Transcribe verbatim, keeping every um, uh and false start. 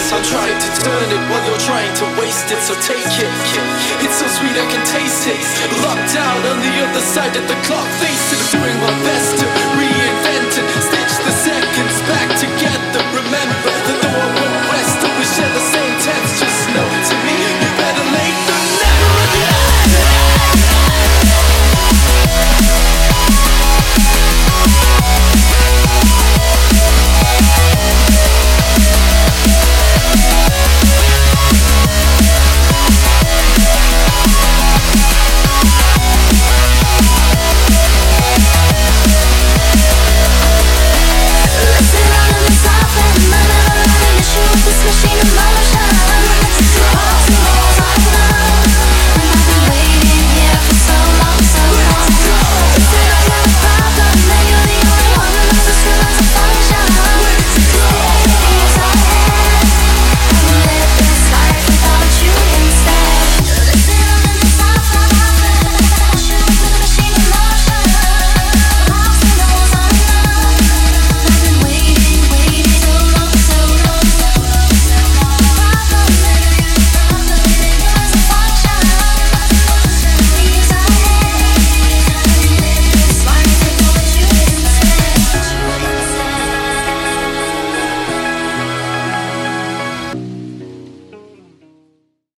I'm trying to turn it while you're trying to waste it, so take it. It's so sweet I can taste it. Locked out on the other side of the clock, face it. Doing my best to reinvent it, stitch the seconds back together. Remember